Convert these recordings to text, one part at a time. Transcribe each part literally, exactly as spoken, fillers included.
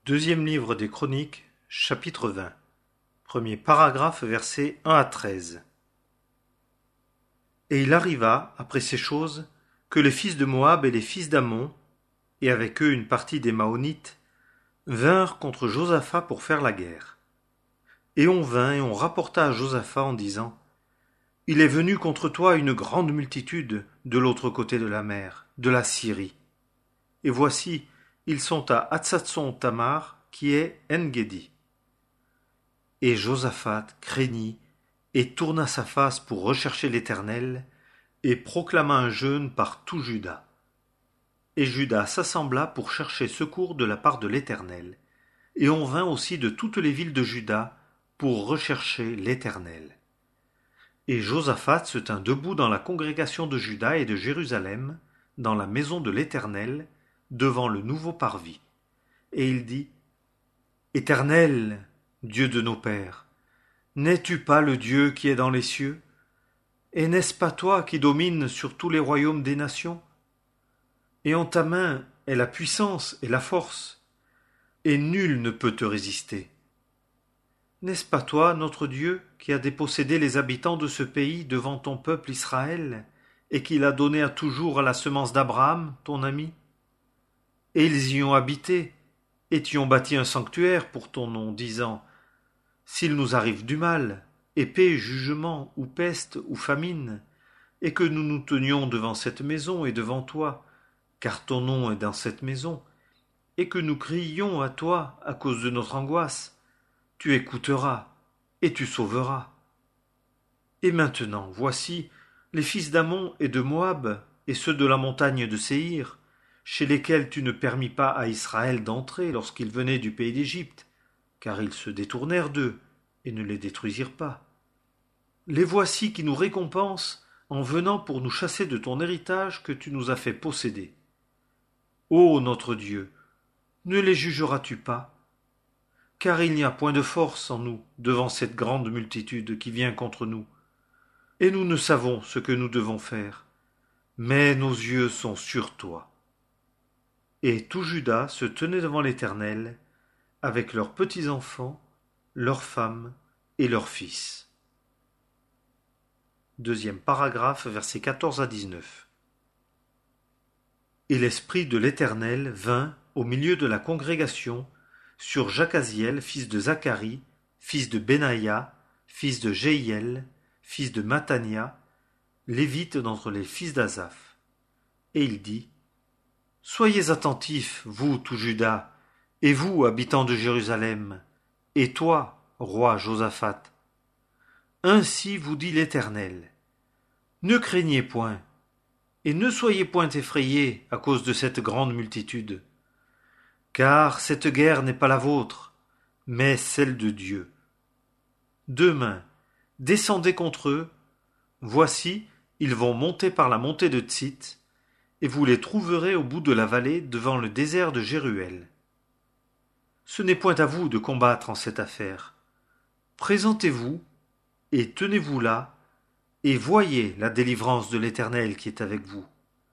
Deuxième livre des Chroniques, chapitre vingt. Premier paragraphe, versets un à treize. Et il arriva, après ces choses, que les fils de Moab et les fils d'Ammon, et avec eux une partie des Maonites, vinrent contre Josaphat pour faire la guerre. Et on vint et on rapporta à Josaphat en disant: Il est venu contre toi une grande multitude de l'autre côté de la mer, de la Syrie. Et voici, ils sont à Hatsatson-Tamar, qui est En-Gedi. Et Josaphat craignit et tourna sa face pour rechercher l'Éternel, et proclama un jeûne par tout Juda. Et Juda s'assembla pour chercher secours de la part de l'Éternel, et on vint aussi de toutes les villes de Juda pour rechercher l'Éternel. Et Josaphat se tint debout dans la congrégation de Juda et de Jérusalem, dans la maison de l'Éternel, devant le nouveau parvis. Et il dit: Éternel, Dieu de nos pères, n'es-tu pas le Dieu qui est dans les cieux? Et n'est-ce pas toi qui domines sur tous les royaumes des nations? Et en ta main est la puissance et la force, et nul ne peut te résister. N'est-ce pas toi, notre Dieu, qui a dépossédé les habitants de ce pays devant ton peuple Israël, et qui l'a donné à toujours à la semence d'Abraham, ton ami? Et ils y ont habité, et y ont bâti un sanctuaire pour ton nom, disant: S'il nous arrive du mal, épée, jugement, ou peste, ou famine, et que nous nous tenions devant cette maison et devant toi, car ton nom est dans cette maison, et que nous crions à toi à cause de notre angoisse, tu écouteras, et tu sauveras. Et maintenant, voici, les fils d'Ammon et de Moab, et ceux de la montagne de Séhir, chez lesquels tu ne permis pas à Israël d'entrer lorsqu'ils venaient du pays d'Égypte, car ils se détournèrent d'eux, et ne les détruisirent pas. Les voici qui nous récompensent en venant pour nous chasser de ton héritage que tu nous as fait posséder. Ô notre Dieu, ne les jugeras-tu pas? Car il n'y a point de force en nous devant cette grande multitude qui vient contre nous, et nous ne savons ce que nous devons faire, mais nos yeux sont sur toi. Et tout Juda se tenait devant l'Éternel, avec leurs petits-enfants, leurs femmes et leurs fils. Deuxième paragraphe, versets quatorze à dix-neuf. Et l'Esprit de l'Éternel vint au milieu de la congrégation sur Jacaziel, fils de Zacharie, fils de Benaïa, fils de Jéhiel, fils de Mattania, lévite d'entre les fils d'Asaph. Et il dit: Soyez attentifs, vous tout Juda, et vous, habitants de Jérusalem, et toi, roi Josaphat. Ainsi vous dit l'Éternel: Ne craignez point, et ne soyez point effrayés à cause de cette grande multitude, car cette guerre n'est pas la vôtre, mais celle de Dieu. Demain, descendez contre eux, voici, ils vont monter par la montée de Tsit, et vous les trouverez au bout de la vallée devant le désert de Jéruel. Ce n'est point à vous de combattre en cette affaire. Présentez-vous, et tenez-vous là, et voyez la délivrance de l'Éternel qui est avec vous.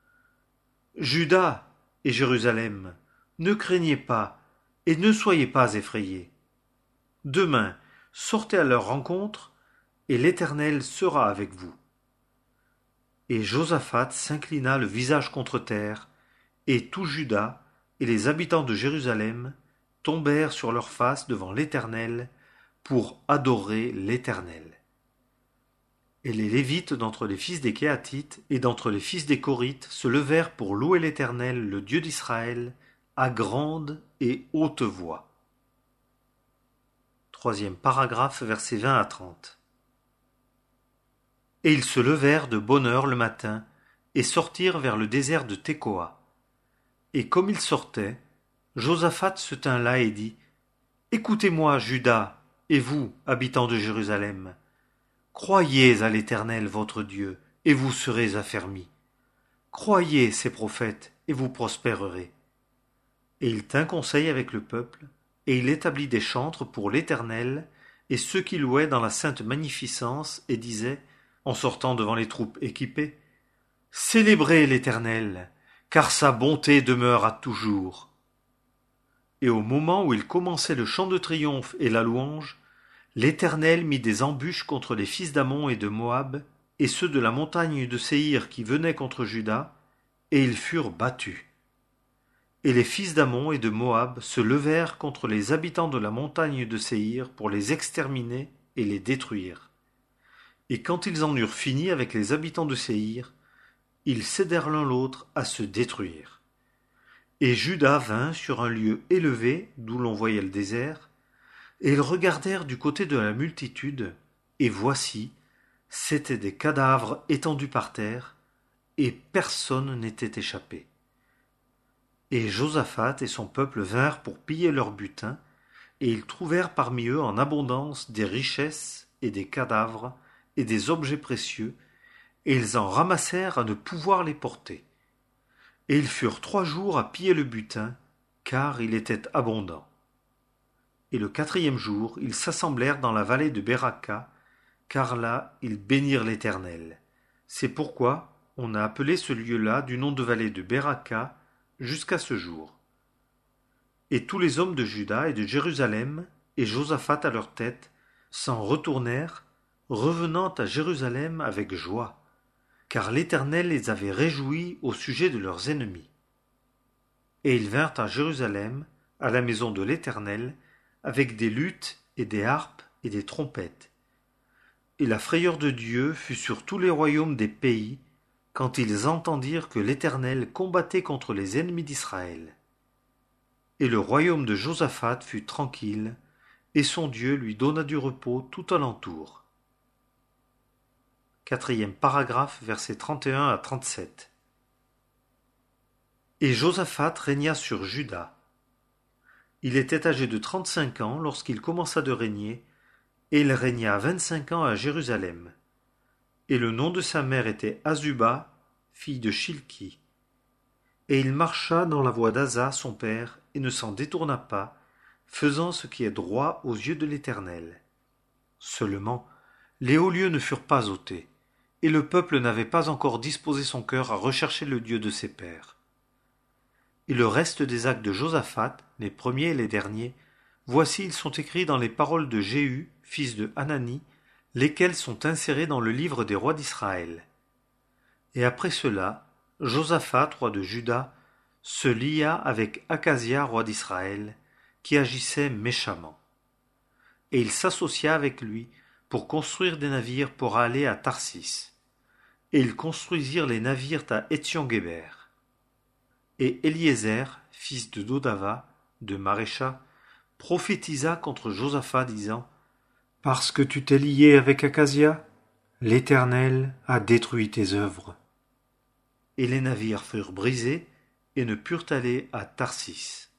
Juda et Jérusalem, ne craignez pas, et ne soyez pas effrayés. Demain, sortez à leur rencontre, et l'Éternel sera avec vous. Et Josaphat s'inclina le visage contre terre, et tout Juda et les habitants de Jérusalem tombèrent sur leurs faces devant l'Éternel pour adorer l'Éternel. Et les Lévites d'entre les fils des Kéhathites et d'entre les fils des Korites se levèrent pour louer l'Éternel, le Dieu d'Israël, à grande et haute voix. Troisième paragraphe, versets vingt à trente. Et ils se levèrent de bonne heure le matin, et sortirent vers le désert de Tékoa. Et comme ils sortaient, Josaphat se tint là et dit: Écoutez-moi, Juda, et vous, habitants de Jérusalem, croyez à l'Éternel votre Dieu, et vous serez affermis. Croyez ses prophètes, et vous prospérerez. Et il tint conseil avec le peuple, et il établit des chantres pour l'Éternel, et ceux qui louaient dans la sainte magnificence, et disaient, en sortant devant les troupes équipées: Célébrez l'Éternel, car sa bonté demeure à toujours. Et au moment où ils commençaient le chant de triomphe et la louange, l'Éternel mit des embûches contre les fils d'Ammon et de Moab, et ceux de la montagne de Séhir qui venaient contre Juda, et ils furent battus. Et les fils d'Ammon et de Moab se levèrent contre les habitants de la montagne de Séhir pour les exterminer et les détruire. Et quand ils en eurent fini avec les habitants de Séhir, ils cédèrent l'un l'autre à se détruire. Et Juda vint sur un lieu élevé d'où l'on voyait le désert, et ils regardèrent du côté de la multitude, et voici, c'étaient des cadavres étendus par terre, et personne n'était échappé. Et Josaphat et son peuple vinrent pour piller leur butin, et ils trouvèrent parmi eux en abondance des richesses et des cadavres et des objets précieux, et ils en ramassèrent à ne pouvoir les porter. Et ils furent trois jours à piller le butin, car il était abondant. Et le quatrième jour, ils s'assemblèrent dans la vallée de Beraka, car là, ils bénirent l'Éternel. C'est pourquoi on a appelé ce lieu-là du nom de vallée de Beraka jusqu'à ce jour. Et tous les hommes de Juda et de Jérusalem, et Josaphat à leur tête, s'en retournèrent, revenant à Jérusalem avec joie, car l'Éternel les avait réjouis au sujet de leurs ennemis. Et ils vinrent à Jérusalem, à la maison de l'Éternel, avec des luttes et des harpes et des trompettes. Et la frayeur de Dieu fut sur tous les royaumes des pays, quand ils entendirent que l'Éternel combattait contre les ennemis d'Israël. Et le royaume de Josaphat fut tranquille, et son Dieu lui donna du repos tout alentour. Quatrième paragraphe, versets trente et un à trente-sept. Et Josaphat régna sur Juda. Il était âgé de trente-cinq ans lorsqu'il commença de régner, et il régna vingt-cinq ans à Jérusalem. Et le nom de sa mère était Azuba, fille de Shilki. Et il marcha dans la voie d'Asa, son père, et ne s'en détourna pas, faisant ce qui est droit aux yeux de l'Éternel. Seulement, les hauts lieux ne furent pas ôtés, et le peuple n'avait pas encore disposé son cœur à rechercher le Dieu de ses pères. Et le reste des actes de Josaphat, les premiers et les derniers, voici ils sont écrits dans les paroles de Jéhu, fils de Hanani, lesquels sont insérés dans le livre des rois d'Israël. Et après cela, Josaphat, roi de Juda, se lia avec Akazia, roi d'Israël, qui agissait méchamment. Et il s'associa avec lui pour construire des navires pour aller à Tarsis. Et ils construisirent les navires à Étion-Guéber. Et Éliézer, fils de Dodava, de Marécha, prophétisa contre Josaphat, disant « Parce que tu t'es lié avec Akazia, l'Éternel a détruit tes œuvres. » Et les navires furent brisés et ne purent aller à Tarsis.